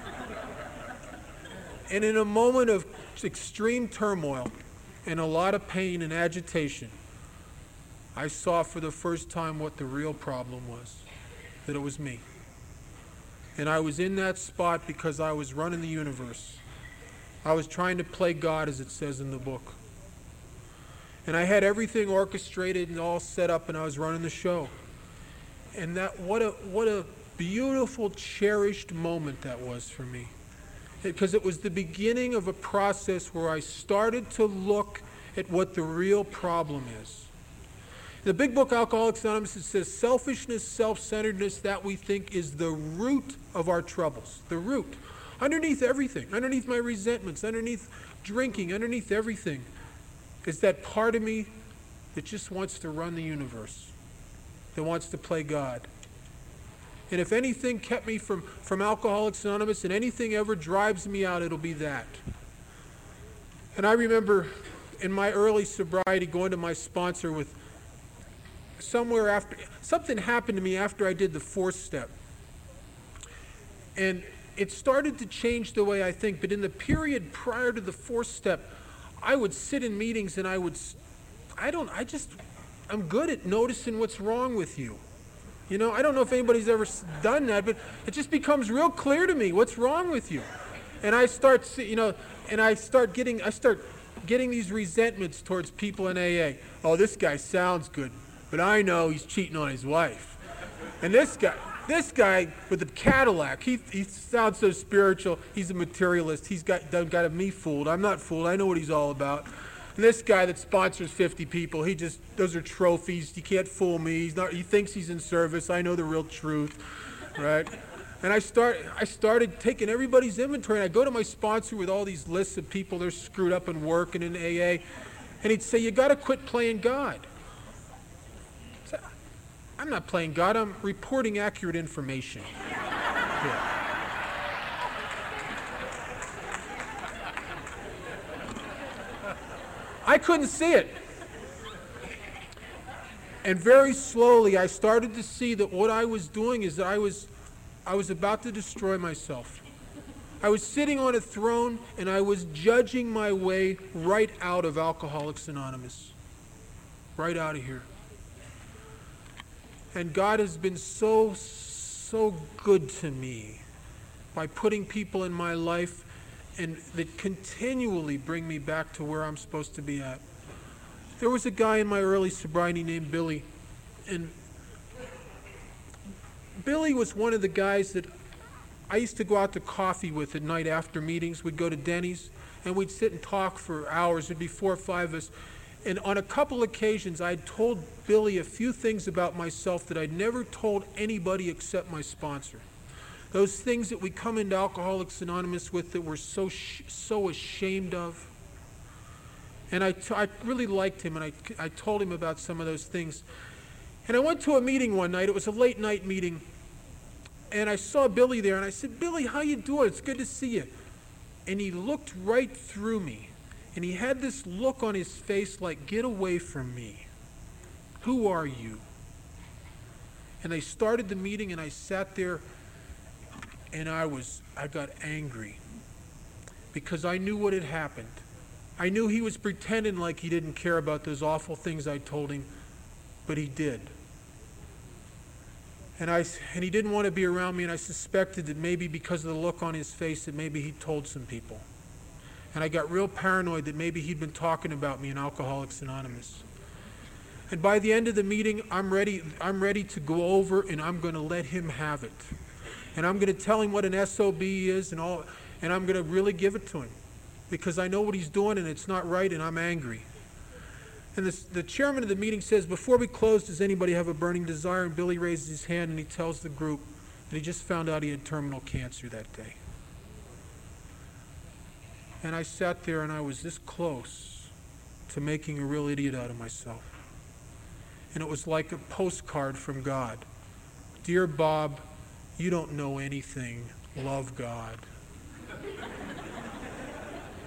And in a moment of extreme turmoil and a lot of pain and agitation, I saw for the first time what the real problem was, that it was me. And I was in that spot because I was running the universe. I was trying to play God, as it says in the book. And I had everything orchestrated and all set up, and I was running the show. And that what a what a beautiful, cherished moment that was for me. Because it was the beginning of a process where I started to look at what the real problem is. In the big book, Alcoholics Anonymous, it says selfishness, self-centeredness, that we think is the root of our troubles. The root. Underneath everything, underneath my resentments, underneath drinking, underneath everything, is that part of me that just wants to run the universe, that wants to play God. And if anything kept me from, from Alcoholics Anonymous and anything ever drives me out, it'll be that. And I remember in my early sobriety going to my sponsor with somewhere after, something happened to me after I did the fourth step. And it started to change the way I think, but in the period prior to the fourth step, I would sit in meetings and I would, I don't, I just, I'm good at noticing what's wrong with you. You know, I don't know if anybody's ever done that, but it just becomes real clear to me what's wrong with you. And I start, you know, and I start getting, I start getting these resentments towards people in A A. Oh, this guy sounds good, but I know he's cheating on his wife. And this guy, this guy with the Cadillac, he he sounds so spiritual. He's a materialist. He's got done got me fooled. I'm not fooled. I know what he's all about. And this guy that sponsors fifty people, he just, those are trophies. You can't fool me. He's not. He thinks he's in service. I know the real truth, right? And I start, I started taking everybody's inventory, and I go to my sponsor with all these lists of people they're screwed up in work and in A A, and he'd say, "You got to quit playing God." So, I'm not playing God. I'm reporting accurate information. Yeah. I couldn't see it. And very slowly I started to see that what I was doing is that I was I was about to destroy myself. I was sitting on a throne and I was judging my way right out of Alcoholics Anonymous. Right out of here. And God has been so, so good to me by putting people in my life and that continually bring me back to where I'm supposed to be at. There was a guy in my early sobriety named Billy, and Billy was one of the guys that I used to go out to coffee with at night after meetings. We'd go to Denny's, and we'd sit and talk for hours. There'd be four or five of us. And on a couple occasions, I'd told Billy a few things about myself that I'd never told anybody except my sponsor. Those things that we come into Alcoholics Anonymous with that we're so sh- so ashamed of. And I, t- I really liked him, and I, I told him about some of those things. And I went to a meeting one night. It was a late night meeting. And I saw Billy there, and I said, "Billy, how you doing? It's good to see you." And he looked right through me. And he had this look on his face like, "Get away from me. Who are you?" And they started the meeting, and I sat there, and I was, I got angry because I knew what had happened. I knew he was pretending like he didn't care about those awful things I told him, but he did. And I, and he didn't want to be around me, and I suspected that maybe because of the look on his face that maybe he told some people. And I got real paranoid that maybe he'd been talking about me in Alcoholics Anonymous. And by the end of the meeting, I'm ready, I'm ready to go over, and I'm going to let him have it. And I'm going to tell him what an S O B is and all, and I'm going to really give it to him because I know what he's doing and it's not right, and I'm angry. And this, the chairman of the meeting says, "Before we close, does anybody have a burning desire?" And Billy raises his hand and he tells the group that he just found out he had terminal cancer that day. And I sat there and I was this close to making a real idiot out of myself. And it was like a postcard from God. "Dear Bob, you don't know anything. Love, God."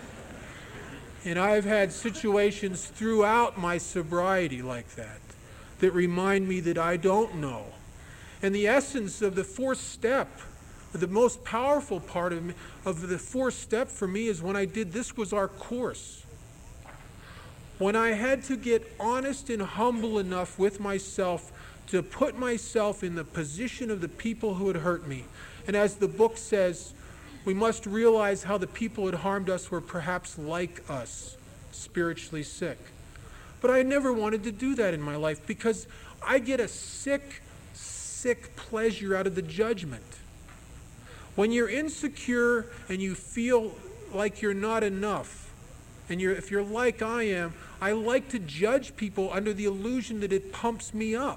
And I've had situations throughout my sobriety like that. that remind me that I don't know. And the essence of the fourth step, the most powerful part of, me, of the fourth step for me is when I did, this was our course. When I had to get honest and humble enough with myself to put myself in the position of the people who had hurt me. And as the book says, we must realize how the people who had harmed us were perhaps like us, spiritually sick. But I never wanted to do that in my life because I get a sick, sick pleasure out of the judgment. When you're insecure and you feel like you're not enough, and you're, if you're like I am, I like to judge people under the illusion that it pumps me up.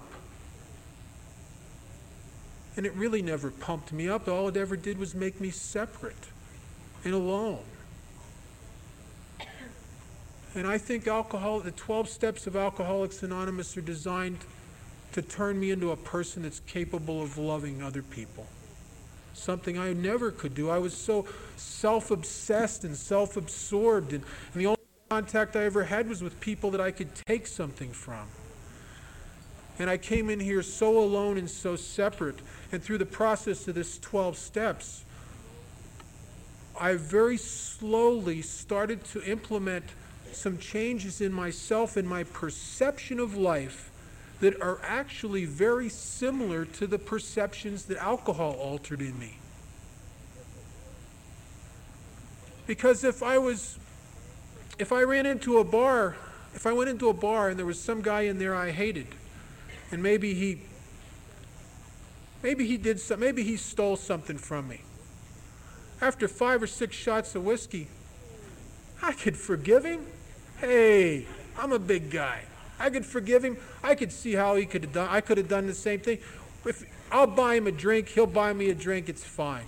And it really never pumped me up. All it ever did was make me separate and alone. And I think alcohol, the twelve steps of Alcoholics Anonymous are designed to turn me into a person that's capable of loving other people. Something I never could do. I was so self-obsessed and self-absorbed, and, and the only contact I ever had was with people that I could take something from. And I came in here so alone and so separate, and through the process of this twelve steps, I very slowly started to implement some changes in myself and my perception of life that are actually very similar to the perceptions that alcohol altered in me. Because if I was, if I ran into a bar, if I went into a bar and there was some guy in there I hated, and maybe he, maybe he did some, maybe he stole something from me. After five or six shots of whiskey, I could forgive him. Hey, I'm a big guy. I could forgive him. I could see how he could have done. I could have done the same thing. If I'll buy him a drink, he'll buy me a drink. It's fine.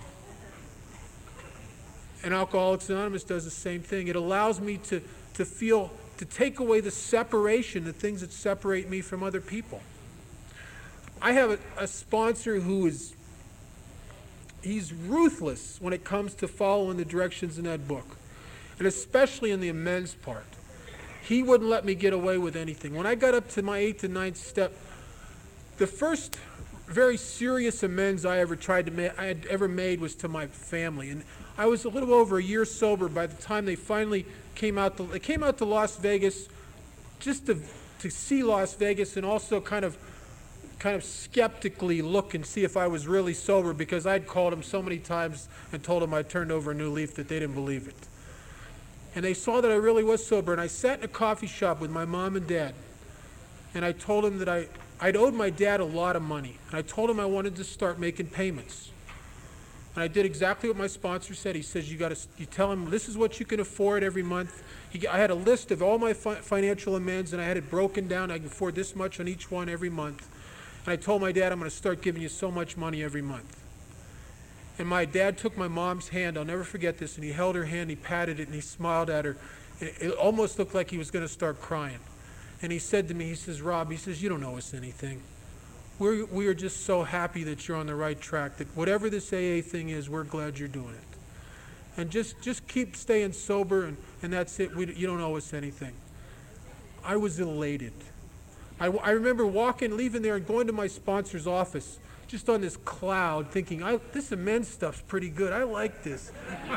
And Alcoholics Anonymous does the same thing. It allows me to to feel, to take away the separation, the things that separate me from other people. I have a, a sponsor who is, he's ruthless when it comes to following the directions in that book, and especially in the amends part. He wouldn't let me get away with anything. When I got up to my eighth and ninth step, the first very serious amends I ever tried to make, I had ever made was to my family. And I was a little over a year sober by the time they finally came out to, they came out to Las Vegas just to, to see Las Vegas, and also kind of kind of skeptically look and see if I was really sober, because I'd called them so many times and told them I turned over a new leaf that they didn't believe it. And they saw that I really was sober, and I sat in a coffee shop with my mom and dad, and I told them that I, I'd owed my dad a lot of money, and I told him I wanted to start making payments. And I did exactly what my sponsor said. He says, you got to, you tell him this is what you can afford every month. He, I had a list of all my fi- financial amends, and I had it broken down. I can afford this much on each one every month. And I told my dad, I'm going to start giving you so much money every month. And my dad took my mom's hand, I'll never forget this, and he held her hand, he patted it, and he smiled at her. It, it almost looked like he was going to start crying. And he said to me, he says, Rob, he says, you don't owe us anything. We're, we are just so happy that you're on the right track, that whatever this A A thing is, we're glad you're doing it. And just, just keep staying sober, and, and that's it. We, you don't owe us anything. I was elated. I, I remember walking, leaving there, and going to my sponsor's office, just on this cloud, thinking, I, this amends stuff's pretty good. I like this.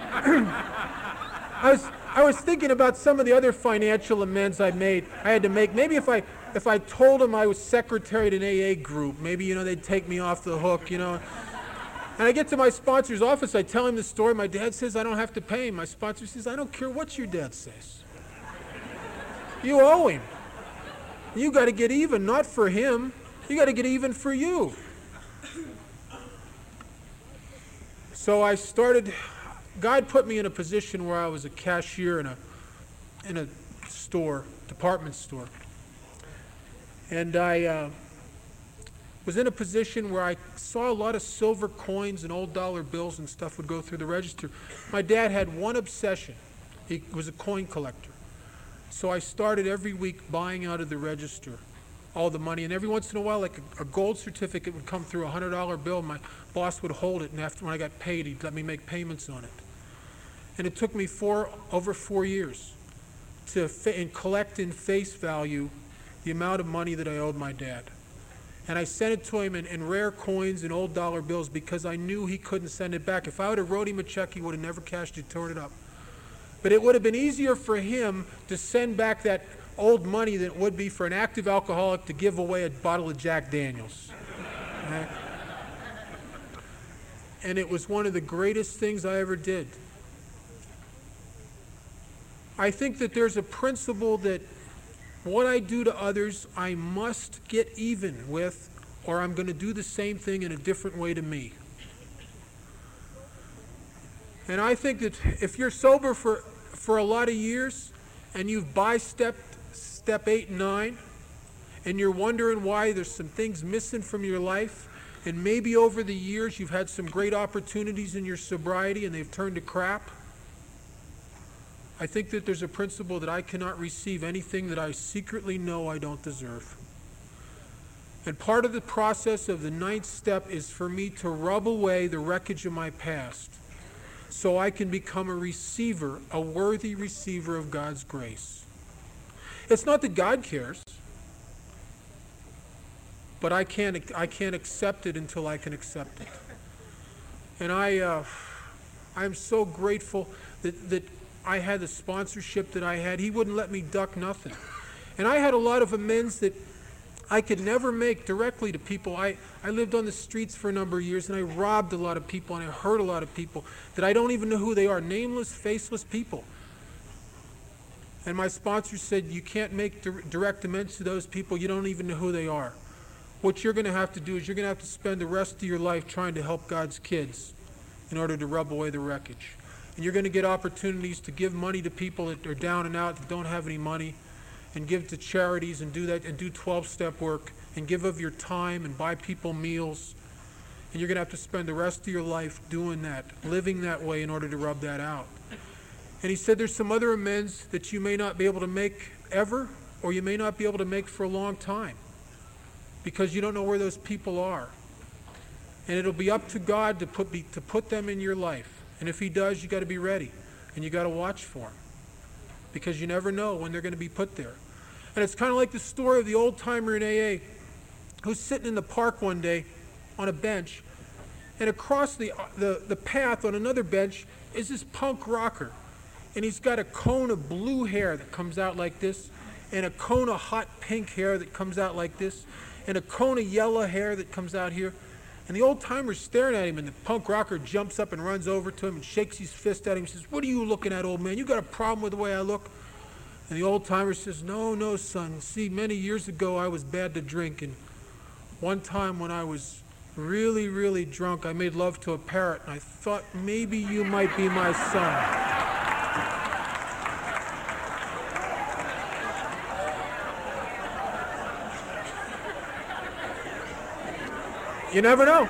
I was, I was thinking about some of the other financial amends I made. I had to make. Maybe if I, if I told them I was secretary at an A A group, maybe, you know, they'd take me off the hook, you know. And I get to my sponsor's office. I tell him the story. My dad says I don't have to pay him. My sponsor says, I don't care what your dad says. You owe him. You got to get even, not for him. You got to get even for you. So I started, God put me in a position where I was a cashier in a in a store, department store. And I uh, was in a position where I saw a lot of silver coins and old dollar bills and stuff would go through the register. My dad had one obsession. He was a coin collector. So I started every week buying out of the register all the money, and every once in a while, like a, a gold certificate would come through, a hundred dollar bill. My boss would hold it, and after when I got paid, he'd let me make payments on it. And it took me four over four years to fa- and collect in face value the amount of money that I owed my dad. And I sent it to him in, in rare coins and old dollar bills because I knew he couldn't send it back. If I would have wrote him a check, he would have never cashed it, torn it up. But it would have been easier for him to send back that old money than it would be for an active alcoholic to give away a bottle of Jack Daniels. Right? And it was one of the greatest things I ever did. I think that there's a principle that what I do to others, I must get even with, or I'm going to do the same thing in a different way to me. And I think that if you're sober for, for a lot of years, and you've by-stepped step eight and nine, and you're wondering why there's some things missing from your life, and maybe over the years you've had some great opportunities in your sobriety and they've turned to crap, I think that there's a principle that I cannot receive anything that I secretly know I don't deserve. And part of the process of the ninth step is for me to rub away the wreckage of my past so I can become a receiver, a worthy receiver of God's grace. It's not that God cares, but I can't, I can't accept it until I can accept it. And I, uh, I'm so grateful that, that I had the sponsorship that I had. He wouldn't let me duck nothing. And I had a lot of amends that I could never make directly to people. I, I lived on the streets for a number of years, and I robbed a lot of people, and I hurt a lot of people that I don't even know who they are, nameless, faceless people. And my sponsor said, you can't make di- direct amends to those people. You don't even know who they are. What you're going to have to do is you're going to have to spend the rest of your life trying to help God's kids in order to rub away the wreckage. And you're going to get opportunities to give money to people that are down and out, that don't have any money, and give to charities and do that and do twelve-step work and give of your time and buy people meals. And you're going to have to spend the rest of your life doing that, living that way in order to rub that out. And he said there's some other amends that you may not be able to make ever, or you may not be able to make for a long time because you don't know where those people are. And it'll be up to God to put, be, to put them in your life. And if he does, you got to be ready, and you got to watch for him, because you never know when they're going to be put there. And it's kind of like the story of the old timer in A A who's sitting in the park one day on a bench, and across the, the, the path on another bench is this punk rocker. And he's got a cone of blue hair that comes out like this, and a cone of hot pink hair that comes out like this, and a cone of yellow hair that comes out here. And the old timer's staring at him, and the punk rocker jumps up and runs over to him and shakes his fist at him and says, "What are you looking at, old man? You got a problem with the way I look?" And the old timer says, "No, no, son. See, many years ago I was bad to drink, and one time when I was really, really drunk, I made love to a parrot, and I thought maybe you might be my son." You never know.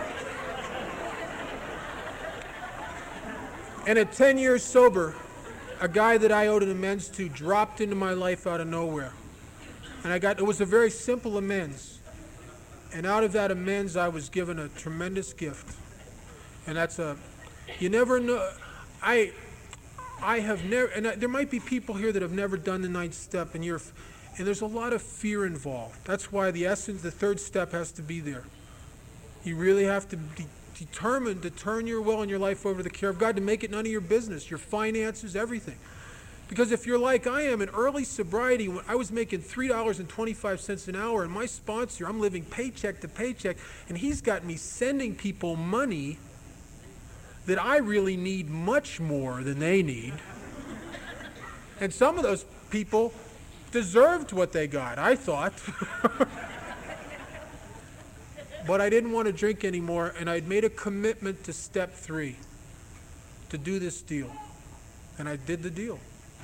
And at ten years sober, a guy that I owed an amends to dropped into my life out of nowhere. And I got, it was a very simple amends. And out of that amends, I was given a tremendous gift. And that's a, you never know, I, I have never, and I, there might be people here that have never done the ninth step, and you're, and there's a lot of fear involved. That's why the essence, the third step has to be there. You really have to be determined to turn your will and your life over to the care of God, to make it none of your business, your finances, everything. Because if you're like I am, in early sobriety, when I was making three dollars and twenty-five cents an hour, and my sponsor, I'm living paycheck to paycheck, and he's got me sending people money that I really need much more than they need. And some of those people deserved what they got, I thought. But I didn't want to drink anymore, and I'd made a commitment to step three, to do this deal. And I did the deal.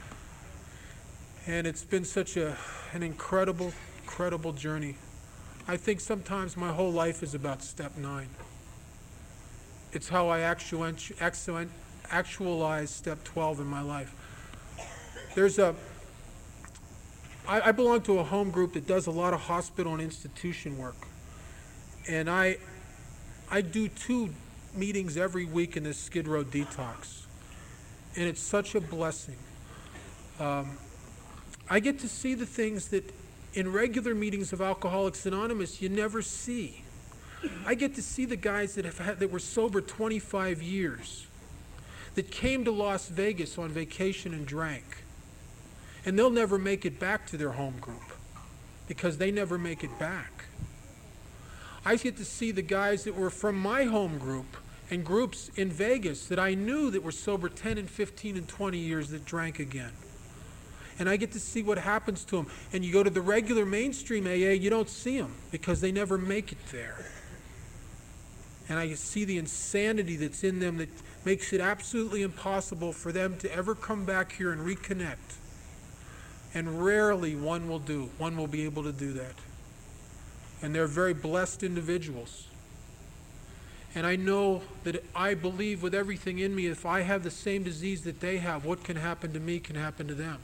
And it's been such a, an incredible, incredible journey. I think sometimes my whole life is about step nine. It's how I actual, actualize step twelve in my life. There's a, I, I belong to a home group that does a lot of hospital and institution work. And I, I do two meetings every week in this Skid Row detox. And it's such a blessing. Um, I get to see the things that in regular meetings of Alcoholics Anonymous you never see. I get to see the guys that have had, that were sober twenty-five years, that came to Las Vegas on vacation and drank. And they'll never make it back to their home group because they never make it back. I get to see the guys that were from my home group and groups in Vegas that I knew that were sober ten and fifteen and twenty years that drank again. And I get to see what happens to them. And you go to the regular mainstream A A, you don't see them because they never make it there. And I see the insanity that's in them that makes it absolutely impossible for them to ever come back here and reconnect. And rarely one will do. One will be able to do that. And they're very blessed individuals. And I know that I believe with everything in me, if I have the same disease that they have, what can happen to me can happen to them.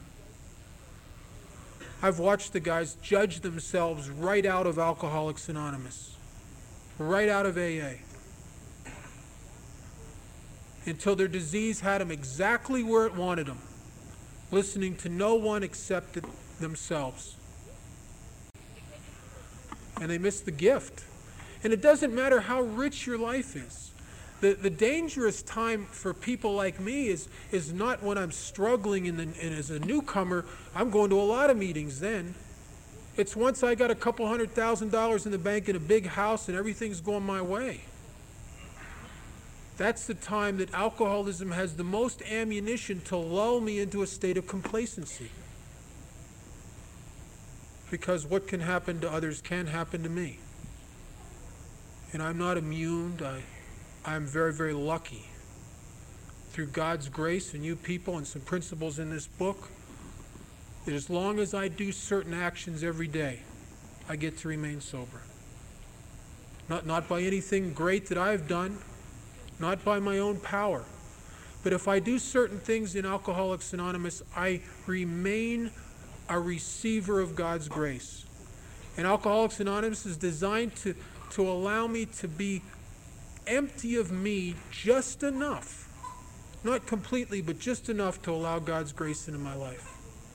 I've watched the guys judge themselves right out of Alcoholics Anonymous, right out of A A, until their disease had them exactly where it wanted them, listening to no one except themselves. And they miss the gift. And it doesn't matter how rich your life is. The, the dangerous time for people like me is, is not when I'm struggling in the, and as a newcomer. I'm going to a lot of meetings then. It's once I got a couple hundred thousand dollars in the bank and a big house and everything's going my way. That's the time that alcoholism has the most ammunition to lull me into a state of complacency. Because what can happen to others can happen to me. And I'm not immune. I, I'm very, very lucky. Through God's grace and you people and some principles in this book, that as long as I do certain actions every day, I get to remain sober. Not, not by anything great that I've done, not by my own power. But if I do certain things in Alcoholics Anonymous, I remain a receiver of God's grace. And Alcoholics Anonymous is designed to, to allow me to be empty of me just enough. Not completely, but just enough to allow God's grace into my life.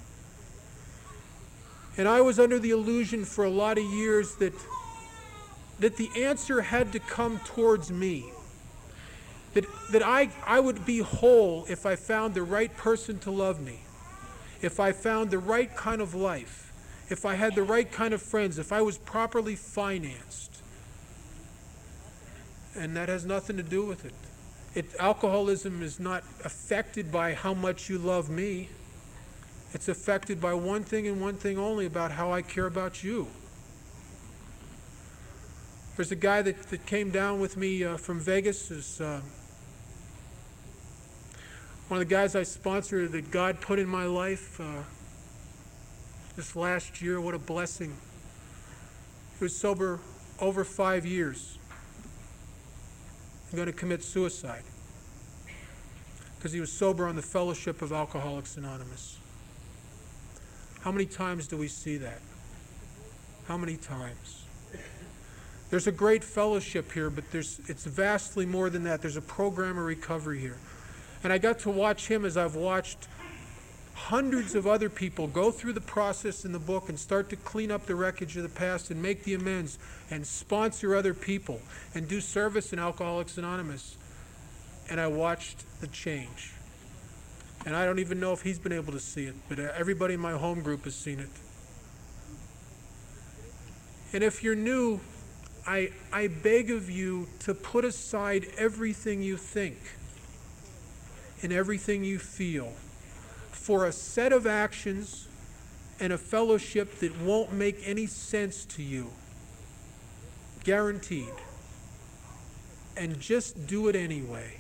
And I was under the illusion for a lot of years that, that the answer had to come towards me. That, that I, I would be whole if I found the right person to love me, if I found the right kind of life, if I had the right kind of friends, if I was properly financed. And that has nothing to do with it. It alcoholism is not affected by how much you love me. It's affected by one thing and one thing only, about how I care about you. There's a guy that, that came down with me uh, from Vegas. Is, uh, one of the guys I sponsor that God put in my life uh, this last year. What a blessing. He was sober over five years. I'm going to commit suicide because he was sober on the Fellowship of Alcoholics Anonymous. How many times do we see that? How many times? There's a great fellowship here, but there's it's vastly more than that. There's a program of recovery here. And I got to watch him as I've watched hundreds of other people go through the process in the book and start to clean up the wreckage of the past and make the amends and sponsor other people and do service in Alcoholics Anonymous. And I watched the change. And I don't even know if he's been able to see it, but everybody in my home group has seen it. And if you're new, I, I beg of you to put aside everything you think and everything you feel for a set of actions and a fellowship that won't make any sense to you. Guaranteed. And just do it anyway.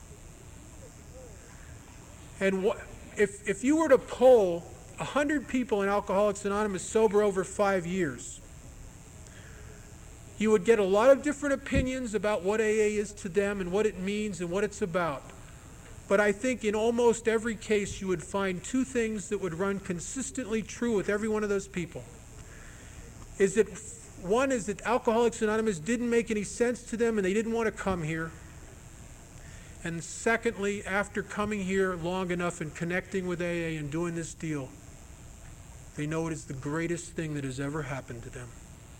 And what, if, if you were to poll one hundred people in Alcoholics Anonymous sober over five years, you would get a lot of different opinions about what A A is to them and what it means and what it's about. But I think in almost every case you would find two things that would run consistently true with every one of those people. Is that one is that Alcoholics Anonymous didn't make any sense to them and they didn't want to come here. And secondly, after coming here long enough and connecting with A A and doing this deal, they know it is the greatest thing that has ever happened to them.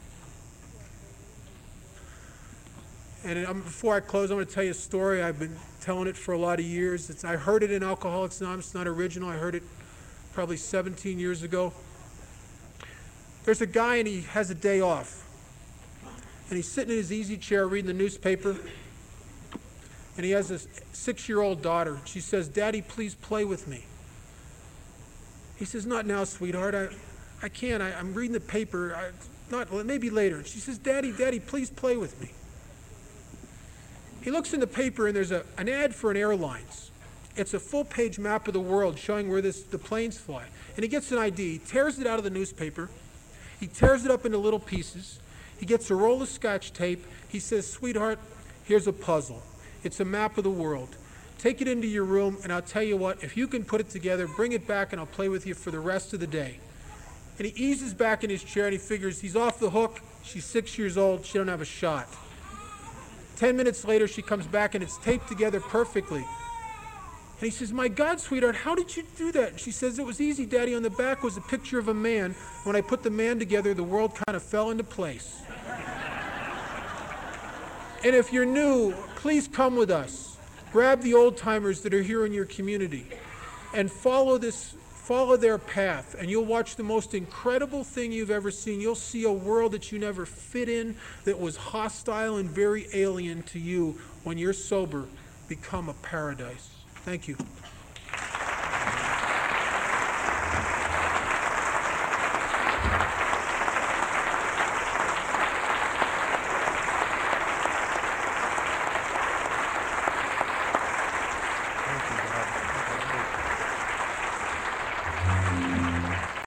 And um, before I close, I'm going to tell you a story. I've been telling it for a lot of years. It's, I heard it in Alcoholics Anonymous. It's not original. I heard it probably seventeen years ago. There's a guy and he has a day off. And he's sitting in his easy chair reading the newspaper. And he has a six-year-old daughter. She says, "Daddy, please play with me." He says, "Not now, sweetheart. I, I can't. I, I'm reading the paper. I, not maybe later." She says, "Daddy, Daddy, please play with me." He looks in the paper and there's a, an ad for an airlines. It's a full-page map of the world showing where this, the planes fly. And he gets an I D. He tears it out of the newspaper. He tears it up into little pieces. He gets a roll of Scotch tape. He says, "Sweetheart, here's a puzzle. It's a map of the world. Take it into your room, and I'll tell you what, if you can put it together, bring it back, and I'll play with you for the rest of the day." And he eases back in his chair, and he figures he's off the hook. She's six years old. She don't have a shot. Ten minutes later, she comes back, and it's taped together perfectly. And he says, "My God, sweetheart, how did you do that?" And she says, "It was easy, Daddy. On the back was a picture of a man. When I put the man together, the world kind of fell into place." And if you're new, please come with us. Grab the old-timers that are here in your community and follow this, follow their path, and you'll watch the most incredible thing you've ever seen. You'll see a world that you never fit in, that was hostile and very alien to you. When you're sober, become a paradise. Thank you.